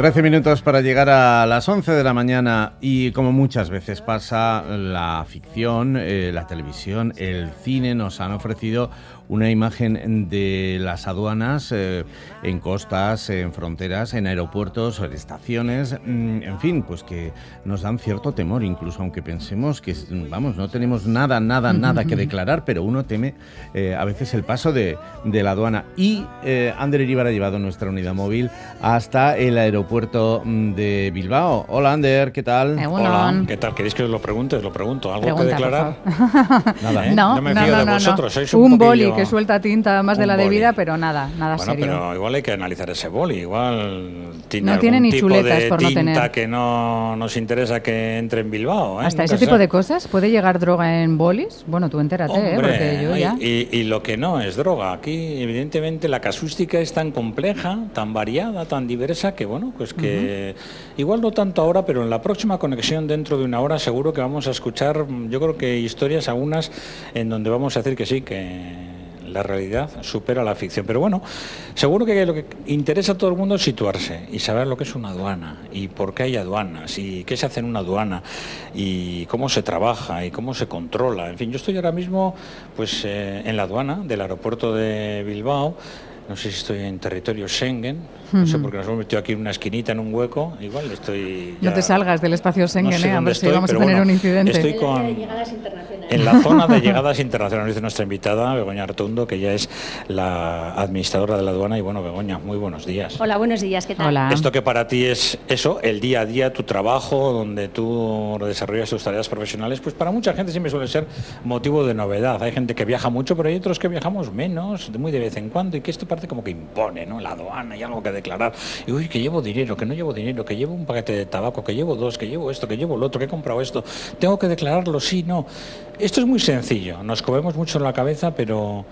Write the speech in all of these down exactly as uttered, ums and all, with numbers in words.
trece minutos para llegar a las once de la mañana y como muchas veces pasa, la ficción, eh, la televisión, el cine nos han ofrecido una imagen de las aduanas eh, en costas, en fronteras, en aeropuertos, en estaciones, en fin, pues que nos dan cierto temor, incluso aunque pensemos que, vamos, no tenemos nada, nada, nada que declarar, pero uno teme eh, a veces el paso de, de la aduana. Y eh, Ander Iríbar ha llevado nuestra unidad móvil hasta el aeropuerto de Bilbao. Hola, Ander, ¿qué tal? Eh, Hola, ¿qué tal? ¿Queréis que os lo pregunte? Os lo pregunto. ¿Algo Pregunta, que declarar? Nada, ¿eh? No, no me no, fío no, de no, vosotros. no. Sois un, un poquillo... boli que suelta tinta más de Un la boli. debida, pero nada, nada Bueno, serio. pero igual hay que analizar ese boli. Igual tiene No algún tiene ni tipo chuletas de por no tinta tener. que no nos interesa que entre en Bilbao. ¿eh? Hasta Nunca ese se tipo sabe. de cosas. ¿Puede llegar droga en bolis? Bueno, tú entérate, ¿eh? Hombre, Porque yo ya... y, y lo que no es droga. Aquí, evidentemente, la casuística es tan compleja, tan variada, tan diversa, que bueno, pues que uh-huh. igual no tanto ahora, pero en la próxima conexión dentro de una hora seguro que vamos a escuchar, yo creo que historias algunas en donde vamos a decir que sí, que la realidad supera la ficción. Pero bueno, seguro que lo que interesa a todo el mundo es situarse y saber lo que es una aduana y por qué hay aduanas y qué se hace en una aduana y cómo se trabaja y cómo se controla. En fin, yo estoy ahora mismo pues eh, en la aduana del aeropuerto de Bilbao. No sé si estoy en territorio Schengen, no sé por qué nos hemos metido aquí en una esquinita, en un hueco, igual estoy... Ya, no te salgas del espacio Schengen, no sé eh, a ver estoy, si vamos a tener bueno, un incidente. Estoy con... En la zona de llegadas internacionales, dice nuestra invitada, Begoña Artondo, que ya es la administradora de la aduana. Y bueno, Begoña, muy buenos días. Hola, buenos días, ¿qué tal? Hola. Esto que para ti es eso, el día a día, tu trabajo, donde tú desarrollas tus tareas profesionales, pues para mucha gente siempre suele ser motivo de novedad. Hay gente que viaja mucho, pero hay otros que viajamos menos, muy de vez en cuando, y que esto parece como que impone, ¿no? La aduana y algo que declarar. Y uy, que llevo dinero, que no llevo dinero, que llevo un paquete de tabaco, que llevo dos, que llevo esto, que llevo lo otro, que he comprado esto. Tengo que declararlo, sí, no. Esto es muy sencillo, nos comemos mucho en la cabeza, pero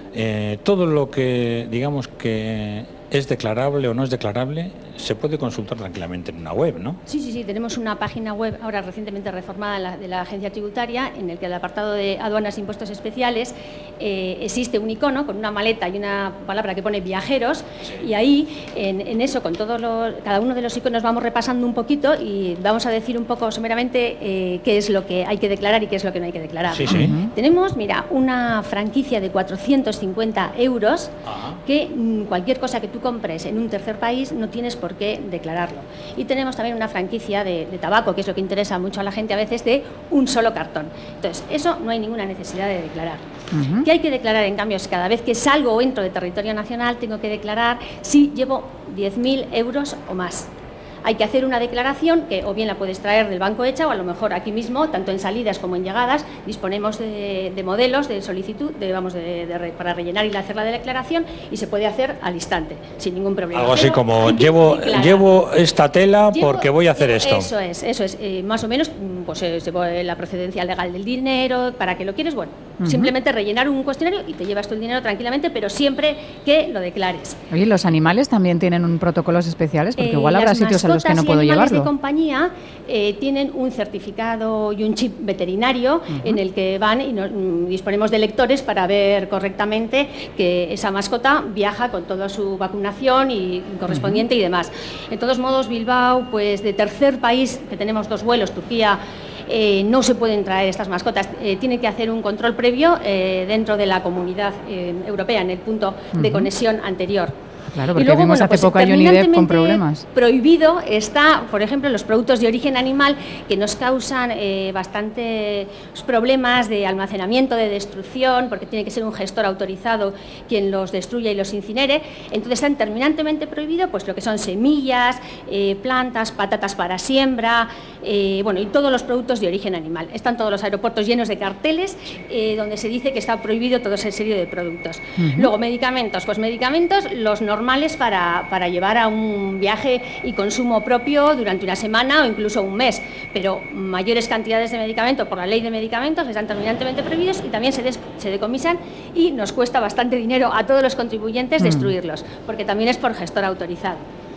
eh, todo lo que digamos que es declarable o no es declarable se puede consultar tranquilamente en una web, ¿no? Sí, sí, sí, tenemos una página web ahora recientemente reformada la, de la Agencia Tributaria, en el que el apartado de aduanas e impuestos especiales eh, existe un icono con una maleta y una palabra que pone viajeros, sí. Y ahí en, en eso, con todos los, cada uno de los iconos vamos repasando un poquito y vamos a decir un poco someramente eh, qué es lo que hay que declarar y qué es lo que no hay que declarar. Sí, sí. Uh-huh. Tenemos, mira, una franquicia de cuatrocientos cincuenta euros. Ajá. Que mm, cualquier cosa que tú compres en un tercer país no tienes por qué declararlo. Y tenemos también una franquicia de, de tabaco, que es lo que interesa mucho a la gente a veces, de un solo cartón. Entonces, eso no hay ninguna necesidad de declarar. Uh-huh. ¿Qué hay que declarar, en cambio? Es cada vez que salgo o entro de territorio nacional, tengo que declarar si llevo diez mil euros o más. Hay que hacer una declaración que o bien la puedes traer del banco hecha o a lo mejor aquí mismo, tanto en salidas como en llegadas, disponemos de, de modelos de solicitud de, vamos, de, de, de, para rellenar y hacer la declaración y se puede hacer al instante, sin ningún problema. Algo así Pero como, llevo, llevo esta tela llevo, porque voy a hacer esto. Eso es, eso es. Eh, más o menos, pues eh, la procedencia legal del dinero, para qué lo quieres, bueno, uh-huh. Simplemente rellenar un cuestionario y te llevas tu dinero tranquilamente, pero siempre que lo declares. Oye, ¿los animales también tienen un protocolos especiales? Porque Eh, igual habrá sitios a los que no puedo llevarlo. Los de compañía eh, tienen un certificado y un chip veterinario uh-huh. en el que van y nos, mm, disponemos de lectores para ver correctamente que esa mascota viaja con toda su vacunación y correspondiente uh-huh. y demás. De todos modos, Bilbao, pues de tercer país, que tenemos dos vuelos, Turquía, Eh, no se pueden traer estas mascotas, eh, tiene que hacer un control previo eh, dentro de la comunidad eh, europea en el punto uh-huh. de conexión anterior. Claro, porque y luego, vimos bueno, hace pues, poco a Johnny Depp con problemas. Prohibido está, por ejemplo, los productos de origen animal que nos causan eh, bastantes problemas de almacenamiento, de destrucción, porque tiene que ser un gestor autorizado quien los destruya y los incinere. Entonces están terminantemente prohibidos pues lo que son semillas, eh, plantas, patatas para siembra, eh, bueno, y todos los productos de origen animal. Están todos los aeropuertos llenos de carteles eh, donde se dice que está prohibido toda esa serie de productos. Uh-huh. Luego, medicamentos, pues medicamentos, los normales para, para llevar a un viaje y consumo propio durante una semana o incluso un mes, pero mayores cantidades de medicamento por la ley de medicamentos están terminantemente prohibidos y también se, des, se decomisan y nos cuesta bastante dinero a todos los contribuyentes mm. destruirlos, porque también es por gestor autorizado.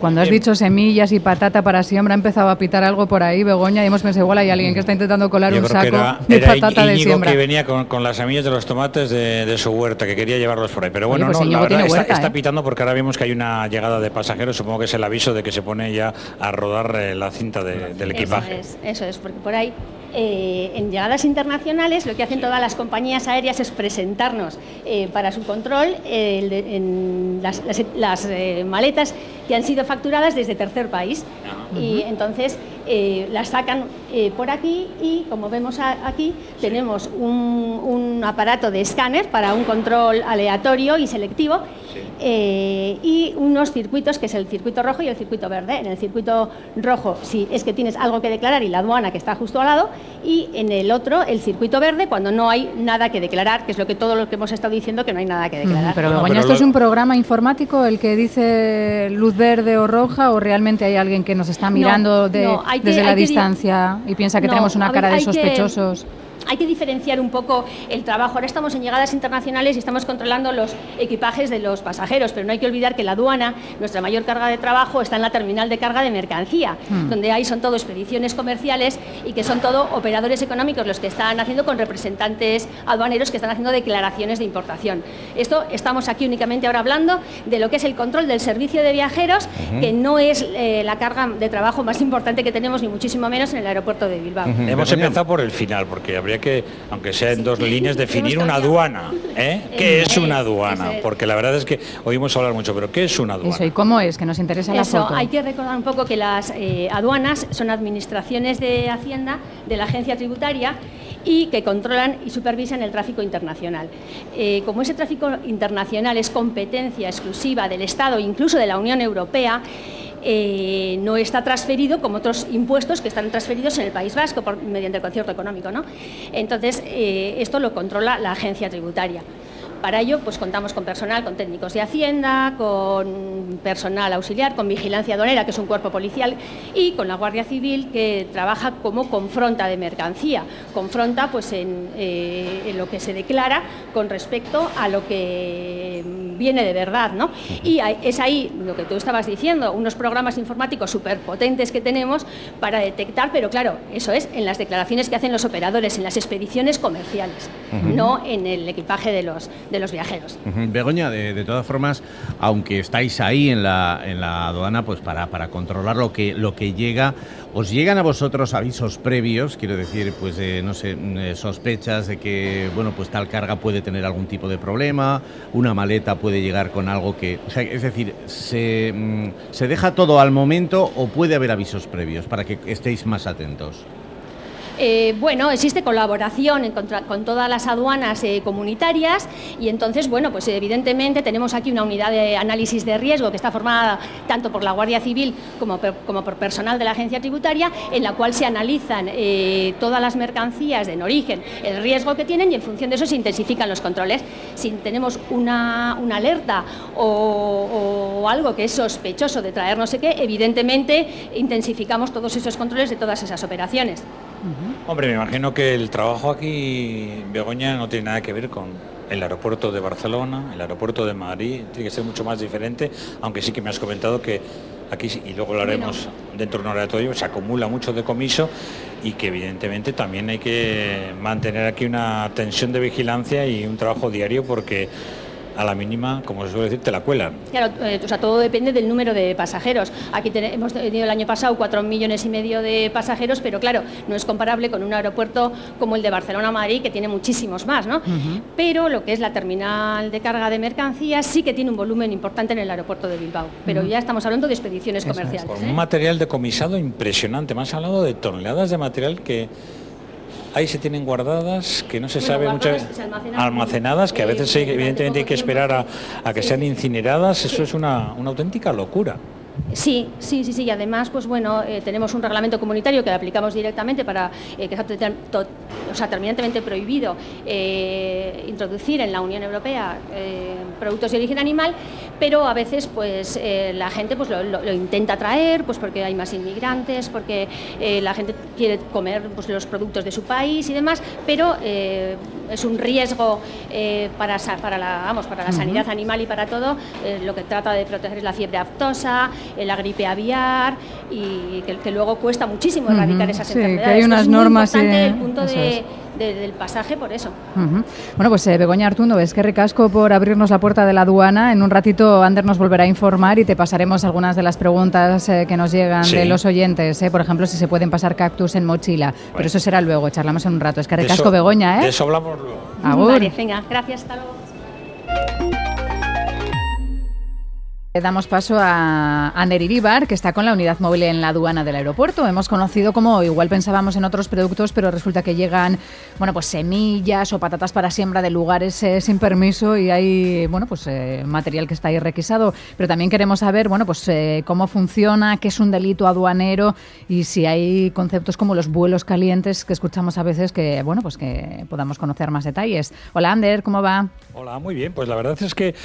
Cuando has dicho semillas y patata para siembra, ha empezado a pitar algo por ahí, Begoña, y hemos pensado, igual hay alguien que está intentando colar Yo un creo saco que era, de era patata de Íñigo siembra. que venía con, con las semillas de los tomates de, de su huerta, que quería llevarlos por ahí. Pero bueno, Oye, pues no, la Íñigo verdad tiene está, huerta, está ¿eh? pitando porque ahora vemos que hay una llegada de pasajeros. Supongo que es el aviso de que se pone ya a rodar eh, la cinta de, del equipaje. Eso es, eso es, porque por ahí eh, en llegadas internacionales lo que hacen todas las compañías aéreas es presentarnos eh, para su control eh, el de, en las, las, las eh, maletas que han sido facturadas desde tercer país. Uh-huh. Y entonces eh, las sacan eh, por aquí y, como vemos a, aquí, tenemos un, un aparato de escáner para un control aleatorio y selectivo. Sí. Eh, y unos circuitos, que es el circuito rojo y el circuito verde. En el circuito rojo, si es que tienes algo que declarar y la aduana que está justo al lado, y en el otro, el circuito verde, cuando no hay nada que declarar, que es lo que todo lo que hemos estado diciendo, que no hay nada que declarar. Mm, pero, no, Begoña, pero ¿esto lo... es un programa informático el que dice luz verde o roja, o realmente hay alguien que nos está mirando no, de, no, que, desde la distancia di... y piensa que no, tenemos una ver, cara de sospechosos? Que... Hay que diferenciar un poco el trabajo. Ahora estamos en llegadas internacionales y estamos controlando los equipajes de los pasajeros, pero no hay que olvidar que la aduana, nuestra mayor carga de trabajo, está en la terminal de carga de mercancía, mm. donde ahí son todo expediciones comerciales y que son todo operadores económicos los que están haciendo con representantes aduaneros que están haciendo declaraciones de importación. Esto estamos aquí únicamente ahora hablando de lo que es el control del servicio de viajeros, uh-huh. que no es eh, la carga de trabajo más importante que tenemos, ni muchísimo menos en el aeropuerto de Bilbao. Uh-huh. Hemos empezado por el final, porque habría que, aunque sea en sí, dos líneas, definir una aduana. ¿eh? ¿Qué es una aduana? Porque la verdad es que oímos hablar mucho, pero ¿qué es una aduana? Eso, ¿y cómo es? Que nos interesa Eso, la foto. Hay que recordar un poco que las eh, aduanas son administraciones de Hacienda de la agencia tributaria y que controlan y supervisan el tráfico internacional. Eh, como ese tráfico internacional es competencia exclusiva del Estado, incluso de la Unión Europea, Eh, no está transferido como otros impuestos que están transferidos en el País Vasco por, mediante el concierto económico, ¿no? Entonces, eh, esto lo controla la agencia tributaria. Para ello, pues contamos con personal, con técnicos de Hacienda, con personal auxiliar, con vigilancia aduanera, que es un cuerpo policial, y con la Guardia Civil, que trabaja como confronta de mercancía. Confronta, pues, en, eh, en lo que se declara con respecto a lo que viene de verdad, ¿no? Y es ahí lo que tú estabas diciendo, unos programas informáticos súper potentes que tenemos para detectar, pero claro, eso es en las declaraciones que hacen los operadores, en las expediciones comerciales, uh-huh. no en el equipaje de los de los viajeros. Uh-huh. Begoña, de, de todas formas, aunque estáis ahí en la en la aduana, pues para, para controlar lo que lo que llega, ¿os llegan a vosotros avisos previos? Quiero decir, pues de, no sé, sospechas de que, bueno, pues tal carga puede tener algún tipo de problema, una maleta puede llegar con algo que... O sea, es decir, ¿se, ¿se deja todo al momento o puede haber avisos previos para que estéis más atentos? Eh, bueno, existe colaboración en contra, con todas las aduanas eh, comunitarias y entonces, bueno, pues evidentemente tenemos aquí una unidad de análisis de riesgo que está formada tanto por la Guardia Civil como por, como por personal de la agencia tributaria, en la cual se analizan eh, todas las mercancías en origen, el riesgo que tienen, y en función de eso se intensifican los controles. Si tenemos una, una alerta o, o algo que es sospechoso de traer no sé qué, evidentemente intensificamos todos esos controles de todas esas operaciones. Uh-huh. Hombre, me imagino que el trabajo aquí, Begoña, no tiene nada que ver con el aeropuerto de Barcelona, el aeropuerto de Madrid, tiene que ser mucho más diferente, aunque sí que me has comentado que aquí, y luego lo haremos bueno. dentro de un oratorio, se acumula mucho decomiso y que evidentemente también hay que mantener aquí una tensión de vigilancia y un trabajo diario, porque a la mínima, como se suele decir, te la cuelan. Claro, eh, o sea, todo depende del número de pasajeros. Aquí ten, hemos tenido el año pasado cuatro millones y medio de pasajeros, pero claro, no es comparable con un aeropuerto como el de Barcelona-Madrid, que tiene muchísimos más, ¿no? Uh-huh. Pero lo que es la terminal de carga de mercancías sí que tiene un volumen importante en el aeropuerto de Bilbao. Pero uh-huh. ya estamos hablando de expediciones Eso comerciales. Con ¿eh? un material decomisado impresionante. Me has hablado de toneladas de material que ahí se tienen guardadas, que no se bueno, sabe muchas veces almacenadas, que a veces eh, evidentemente hay que esperar a, a que sí, sean incineradas. Sí. Eso es una, una auténtica locura. Sí, sí, sí, sí, y además, pues bueno, eh, tenemos un reglamento comunitario que aplicamos directamente para eh, que sea to, o sea, terminantemente prohibido eh, introducir en la Unión Europea eh, productos de origen animal, pero a veces pues eh, la gente pues lo, lo, lo intenta traer, pues porque hay más inmigrantes, porque eh, la gente quiere comer pues los productos de su país y demás, pero eh, es un riesgo eh, para, para, la, vamos, para la sanidad animal y para todo. Eh, lo que trata de proteger es la fiebre aftosa, eh, la gripe aviar, y que, que luego cuesta muchísimo erradicar uh-huh. esas sí, enfermedades. Que hay unas es normas muy importante y... el punto de, es. de, del pasaje por eso. Uh-huh. Bueno, pues eh, Begoña Artundo, es que ricasco por abrirnos la puerta de la aduana. En un ratito Ander nos volverá a informar y te pasaremos algunas de las preguntas eh, que nos llegan sí. de los oyentes. Eh, por ejemplo, si se pueden pasar cactus en mochila. Bueno. Pero eso será luego, charlamos en un rato. Es que ricasco, Begoña, ¿eh? De eso hablamos luego. Agur. Vale, venga, gracias, hasta luego. Damos paso a Ander Iribar, que está con la unidad móvil en la aduana del aeropuerto. Hemos conocido como igual pensábamos en otros productos, pero resulta que llegan, bueno, pues semillas o patatas para siembra de lugares eh, sin permiso, y hay, bueno, pues eh, material que está ahí requisado. Pero también queremos saber, bueno, pues eh, cómo funciona, qué es un delito aduanero y si hay conceptos como los vuelos calientes que escuchamos a veces, que, bueno, pues que podamos conocer más detalles. Hola, Ander, ¿cómo va? Hola, muy bien. Pues la verdad es que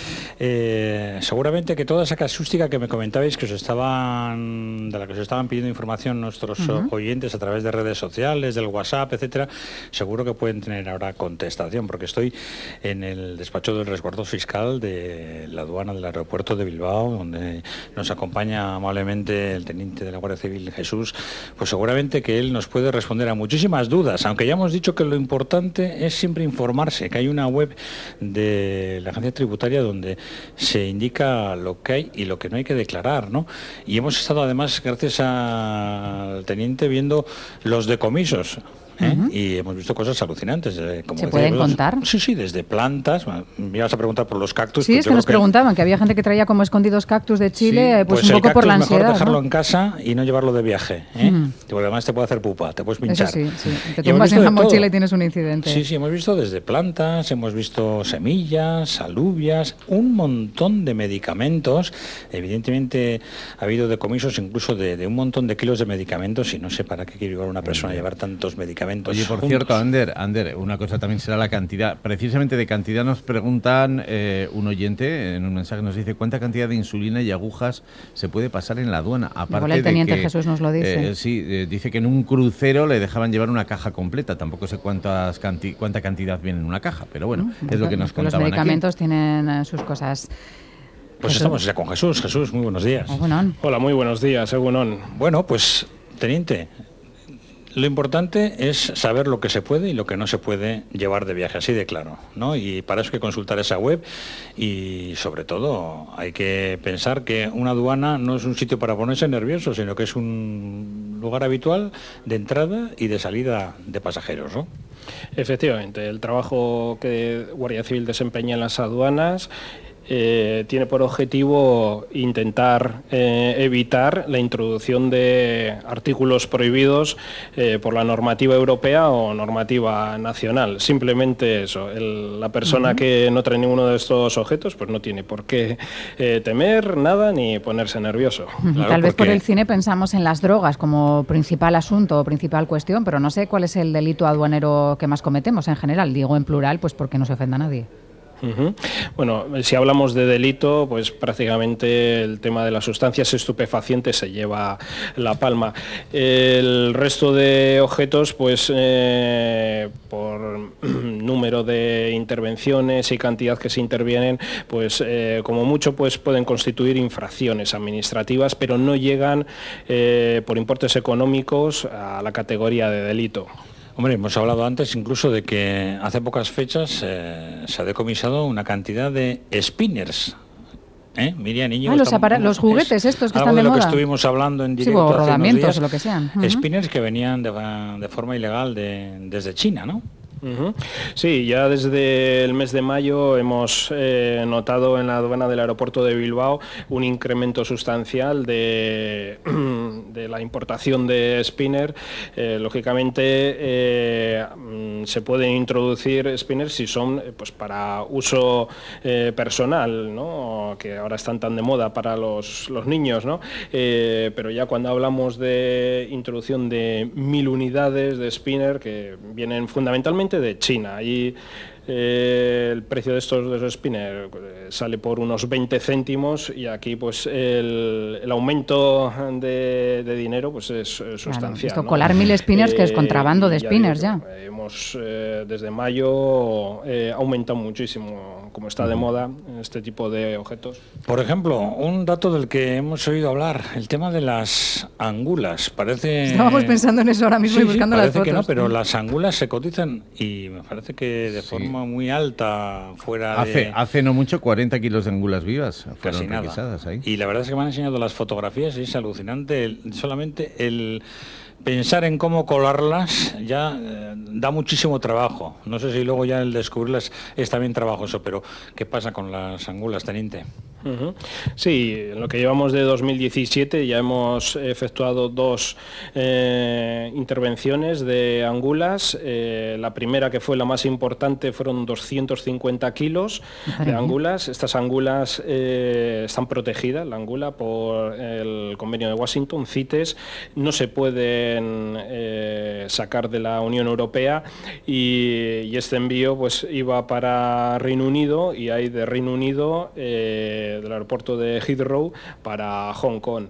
eh, seguramente que todo toda esa casuística que me comentabais, que os estaban, de la que os estaban pidiendo información nuestros uh-huh. oyentes a través de redes sociales, del WhatsApp, etcétera, seguro que pueden tener ahora contestación, porque estoy en el despacho del resguardo fiscal de la aduana del aeropuerto de Bilbao, donde nos acompaña amablemente el teniente de la Guardia Civil, Jesús. Pues seguramente que él nos puede responder a muchísimas dudas, aunque ya hemos dicho que lo importante es siempre informarse, que hay una web de la agencia tributaria donde se indica lo que hay y lo que no hay que declarar, ¿no? Y hemos estado además, gracias al teniente, viendo los decomisos. ¿Eh? Uh-huh. Y hemos visto cosas alucinantes. Eh, como ¿Se pueden vos, contar? Sí, sí, desde plantas. Me ibas a preguntar por los cactus. Sí, pues es que nos que... preguntaban que había gente que traía como escondidos cactus de Chile, sí, pues, pues un poco por la ansiedad. Mejor dejarlo ¿no? en casa y no llevarlo de viaje, ¿eh? Uh-huh. Porque además te puede hacer pupa, te puedes pinchar. Eso sí, sí. Te tumbas en la mochila y tienes un incidente. Sí, sí, hemos visto desde plantas, hemos visto semillas, alubias, un montón de medicamentos. Evidentemente ha habido decomisos incluso de, de un montón de kilos de medicamentos, y no sé para qué quiere llevar una persona a llevar tantos medicamentos. Oye, por cierto, Ander, Ander, una cosa también será la cantidad. Precisamente de cantidad nos preguntan, eh, un oyente en un mensaje nos dice cuánta cantidad de insulina y agujas se puede pasar en la aduana. Aparte el teniente de que, Jesús nos lo dice. Eh, sí, eh, dice que en un crucero le dejaban llevar una caja completa. Tampoco sé cuántas canti- cuánta cantidad viene en una caja, pero bueno, uh-huh. es lo que nos contaban. Los medicamentos aquí. tienen uh, sus cosas. Pues Jesús. Estamos ya con Jesús. Jesús, muy buenos días. Egunon. Hola, muy buenos días, Egunon. Bueno, pues, teniente, lo importante es saber lo que se puede y lo que no se puede llevar de viaje, así de claro, ¿no? Y para eso hay que consultar esa web y, sobre todo, hay que pensar que una aduana no es un sitio para ponerse nervioso, sino que es un lugar habitual de entrada y de salida de pasajeros, ¿no? Efectivamente, el trabajo que Guardia Civil desempeña en las aduanas Eh, tiene por objetivo intentar eh, evitar la introducción de artículos prohibidos eh, por la normativa europea o normativa nacional. Simplemente eso, el, la persona uh-huh. que no trae ninguno de estos objetos pues no tiene por qué eh, temer nada ni ponerse nervioso. Uh-huh. Claro, Tal vez porque... por el cine pensamos en las drogas como principal asunto o principal cuestión, pero no sé cuál es el delito aduanero que más cometemos en general. Digo en plural, pues porque no se ofenda a nadie. Uh-huh. Bueno, si hablamos de delito, pues prácticamente el tema de las sustancias estupefacientes se lleva la palma. El resto de objetos, pues eh, por número de intervenciones y cantidad que se intervienen, pues eh, como mucho pues pueden constituir infracciones administrativas, pero no llegan eh, por importes económicos a la categoría de delito. Hombre, hemos hablado antes incluso de que hace pocas fechas eh, se ha decomisado una cantidad de spinners. ¿Eh? Miriam, niño, ah, los, apara- los juguetes es, estos que están de, de moda. Algo de lo que estuvimos hablando en directo sí, o hace rodamientos unos días, o lo que sean. Uh-huh. Spinners que venían de, de forma ilegal de, desde China, ¿no? Uh-huh. Sí, ya desde el mes de mayo hemos eh, notado en la aduana del aeropuerto de Bilbao un incremento sustancial de, de la importación de spinner. Eh, lógicamente eh, se pueden introducir spinners si son pues para uso eh, personal, ¿no? Que ahora están tan de moda para los, los niños, ¿no? Eh, pero ya cuando hablamos de introducción de mil unidades de spinner que vienen fundamentalmente de China. Ahí eh, el precio de estos, de esos spinners eh, sale por unos veinte céntimos y aquí pues el, el aumento de, de dinero pues es, es sustancial. Claro, esto, ¿no? colar mil spinners, eh, que es contrabando de ya spinners digo, ya. Hemos, eh, desde mayo, eh, ha aumentado muchísimo, como está de moda, este tipo de objetos. Por ejemplo, un dato del que hemos oído hablar, el tema de las angulas. Parece... Estábamos pensando en eso ahora mismo, sí, y buscando sí, las fotos. Que no, pero las angulas se cotizan y me parece que de sí. forma muy alta fuera hace, de... Hace no mucho cuarenta kilos de angulas vivas fueron casi nada. requisadas ahí. Y la verdad es que me han enseñado las fotografías y es alucinante. El, solamente el pensar en cómo colarlas ya eh, da muchísimo trabajo. No sé si luego ya el descubrirlas es también trabajoso, pero ¿qué pasa con las angulas, teniente? Uh-huh. Sí, en lo que llevamos de dos mil diecisiete ya hemos efectuado dos eh, intervenciones de angulas. Eh, la primera, que fue la más importante, fueron doscientos cincuenta kilos de angulas. Estas angulas eh, están protegidas, la angula, por el convenio de Washington, CITES. No se pueden eh, sacar de la Unión Europea y, y este envío pues iba para Reino Unido y hay de Reino Unido eh, del aeropuerto de Heathrow para Hong Kong.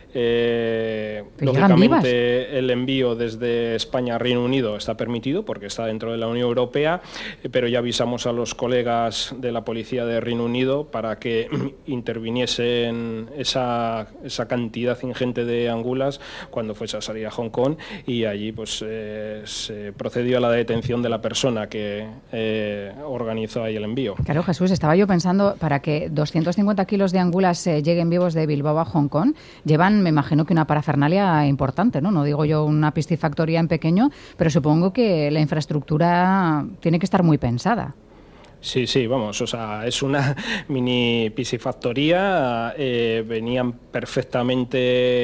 Eh, lógicamente el envío desde España a Reino Unido está permitido porque está dentro de la Unión Europea, eh, pero ya avisamos a los colegas de la policía de Reino Unido para que interviniesen esa, esa cantidad ingente de angulas cuando fuese a salir a Hong Kong y allí pues eh, se procedió a la detención de la persona que eh, organizó ahí el envío. Claro, Jesús, estaba yo pensando, para que doscientos cincuenta kilos de angulas eh, lleguen vivos de Bilbao a Hong Kong, llevan, me imagino que una parafernalia importante, ¿no? No digo yo una piscifactoría en pequeño, pero supongo que la infraestructura tiene que estar muy pensada. Sí, sí, vamos, o sea, es una mini piscifactoría, eh, venían perfectamente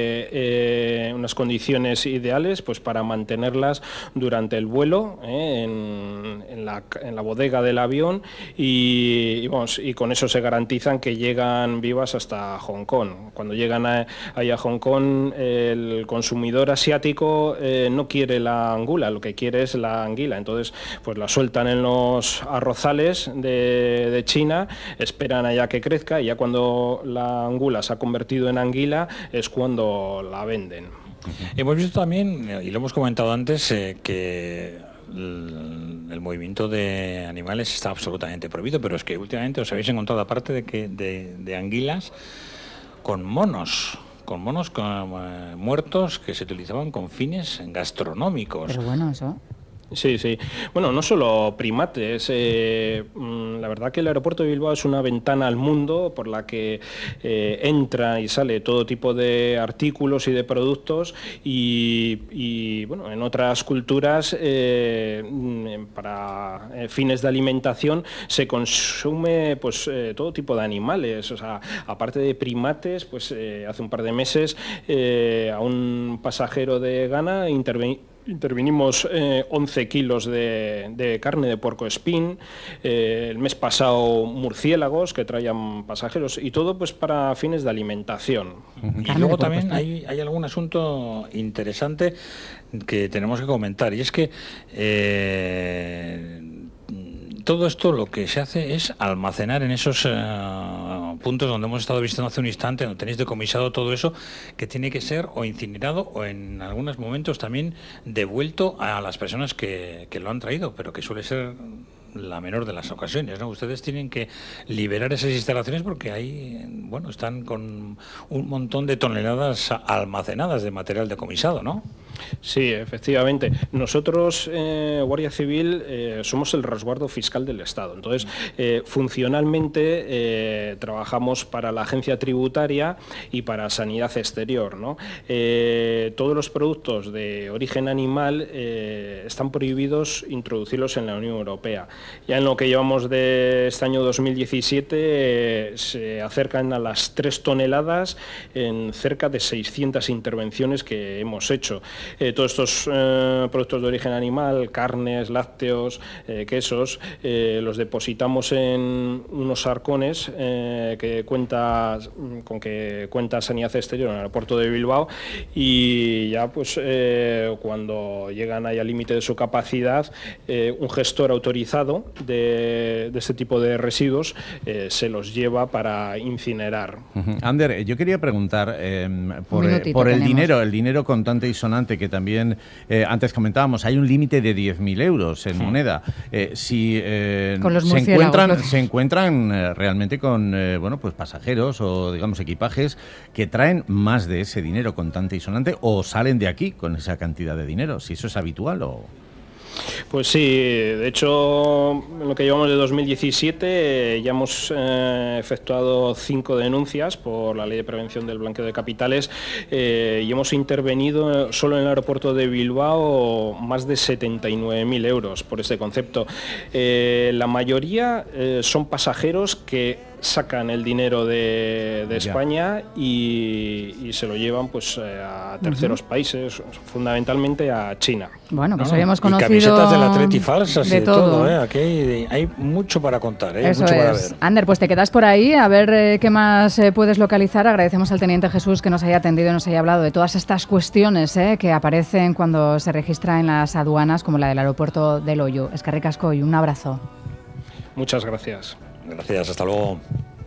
eh, unas condiciones ideales pues para mantenerlas durante el vuelo eh, en, en, la, en la bodega del avión y, y, vamos, y con eso se garantizan que llegan vivas hasta Hong Kong. Cuando llegan a, ahí a Hong Kong, el consumidor asiático eh, no quiere la angula, lo que quiere es la anguila, entonces pues la sueltan en los arrozales De, de China, esperan allá que crezca y ya cuando la angula se ha convertido en anguila es cuando la venden. Uh-huh. Hemos visto también, y lo hemos comentado antes, eh, que el, el movimiento de animales está absolutamente prohibido, pero es que últimamente os habéis encontrado, aparte de, que, de, de anguilas, con monos. con monos con, eh, muertos que se utilizaban con fines gastronómicos. Pero bueno, eso... Sí, sí. Bueno, no solo primates. Eh, la verdad que el aeropuerto de Bilbao es una ventana al mundo por la que eh, entra y sale todo tipo de artículos y de productos y, y bueno, en otras culturas eh, para eh, fines de alimentación se consume pues eh, todo tipo de animales. O sea, aparte de primates, pues eh, hace un par de meses eh, a un pasajero de Ghana interveni- Intervinimos eh, once kilos de, de carne de puerco espín, eh, el mes pasado murciélagos que traían pasajeros y todo pues para fines de alimentación. Y luego también hay, hay algún asunto interesante que tenemos que comentar y es que eh, todo esto lo que se hace es almacenar en esos uh, puntos donde hemos estado visitando hace un instante, donde tenéis decomisado todo eso, que tiene que ser o incinerado o en algunos momentos también devuelto a las personas que, que lo han traído, pero que suele ser la menor de las ocasiones, ¿no? Ustedes tienen que liberar esas instalaciones porque ahí, bueno, están con un montón de toneladas almacenadas de material decomisado, ¿no? Sí, efectivamente. Nosotros, eh, Guardia Civil, eh, somos el resguardo fiscal del Estado. Entonces, eh, funcionalmente eh, trabajamos para la agencia tributaria y para Sanidad Exterior, ¿no? Eh, todos los productos de origen animal eh, están prohibidos introducirlos en la Unión Europea. Ya en lo que llevamos de este año dos mil diecisiete eh, se acercan a las tres toneladas en cerca de seiscientas intervenciones que hemos hecho. eh, todos estos eh, productos de origen animal, carnes, lácteos, eh, quesos, eh, los depositamos en unos arcones eh, que cuenta con que cuenta Sanidad Exterior en el aeropuerto de Bilbao, y ya pues eh, cuando llegan ahí al límite de su capacidad, eh, un gestor autorizado de, de este tipo de residuos eh, se los lleva para incinerar. Uh-huh. Ander, yo quería preguntar eh, por, eh, por el tenemos. dinero, el dinero contante y sonante, que también eh, antes comentábamos, hay un límite de diez mil euros en sí. moneda. Eh, si eh, con los se encuentran, los... se encuentran eh, realmente con eh, bueno, pues pasajeros o digamos equipajes que traen más de ese dinero contante y sonante, o salen de aquí con esa cantidad de dinero, si eso es habitual o... Pues sí, de hecho, en lo que llevamos de dos mil diecisiete eh, ya hemos eh, efectuado cinco denuncias por la Ley de Prevención del Blanqueo de Capitales eh, y hemos intervenido solo en el aeropuerto de Bilbao más de setenta y nueve mil euros por este concepto. Eh, la mayoría eh, son pasajeros que sacan el dinero de, de España y, y se lo llevan pues a terceros uh-huh. países, fundamentalmente a China. Bueno, pues no, habíamos conocido... Y camisetas del Atleti falsas de y de todo, todo ¿eh? Aquí hay, hay mucho para contar, ¿eh? Eso mucho es. para ver. Ander, pues te quedas por ahí a ver eh, qué más eh, puedes localizar. Agradecemos al Teniente Jesús que nos haya atendido y nos haya hablado de todas estas cuestiones eh, que aparecen cuando se registra en las aduanas, como la del aeropuerto de Loiu. Eskerrik asko y un abrazo. Muchas gracias. Gracias, hasta luego.